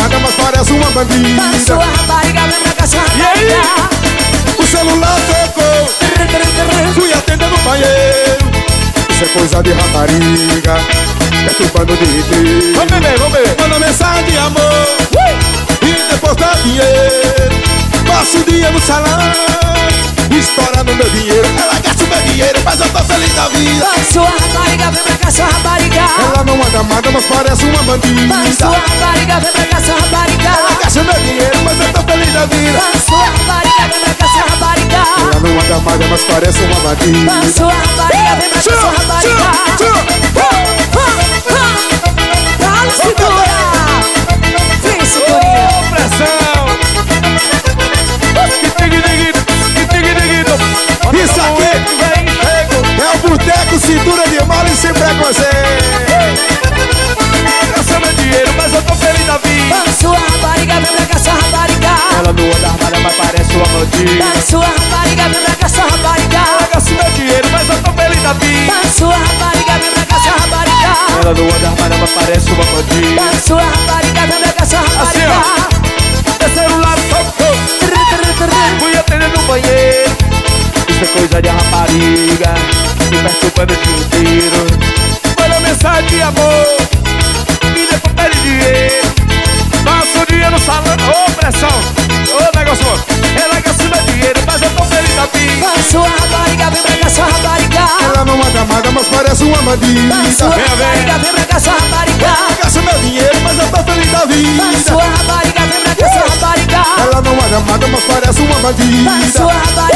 amada, mas parece uma bandida. Sua rapariga, vem pra cá, sua rapariga. O celular tocou, fui atender no banheiro. Isso é coisa de rapariga, perturbando o dia inteiro. Vamos beber, vamos beber. Manda mensagem de amor e depois dá dinheiro. Passo o dia no salão, estourando meu dinheiro. Ela gasta o meu dinheiro, mas eu tô feliz da vida. Sua rapariga, vem pra cá, sua rapariga. Ela não anda amada, mas parece uma bandida. Sua rapariga, vem pra cá, sua rapariga. Ela gasta meu dinheiro, mas eu tô feliz da vida. Sua rapariga, vem pra cá, sua rapariga. Ela não anda amada, mas parece uma bandida. Sua rapariga, vem pra cá, sua rapariga. Dá-lhe segura. Vem, segurinha. Ô, pressão. Isso aqui é o boteco, cintura de mala e sem preconceito. Gasta meu dinheiro, mas eu tô feliz da vida. Sua rapariga, vem pra cá, sua rapariga. Ela não anda armada, mas parece uma bandida. Sua rapariga, vem pra cá, sua rapariga. Ela gasta meu dinheiro, mas eu tô feliz da vida. Sua rapariga, vem pra cá, sua rapariga. Ela não anda armada, mas parece uma bandida. Sua rapariga, vem pra cá, sua Assim, rapariga. ó. Meu celular tocou, fui atender no banheiro. Isso é coisa de rapariga, me perturbando o dia inteiro. Manda mensagem de amor e depois pede dinheiro. Passa o dia no salão, ô pressão, ô negócio. Ela gasta meu dinheiro, mas eu tô feliz da vida. Sua rapariga, vem pra cá, sua rapariga. Ela não anda amada, mas parece uma bandida. Sua rapariga, vem pra cá, sua rapariga. Ela gasta meu dinheiro, mas eu tô feliz da vida. Sua rapariga, vem pra cá, sua rapariga. Ela não anda amada, mas parece uma bandida. Sua rapariga,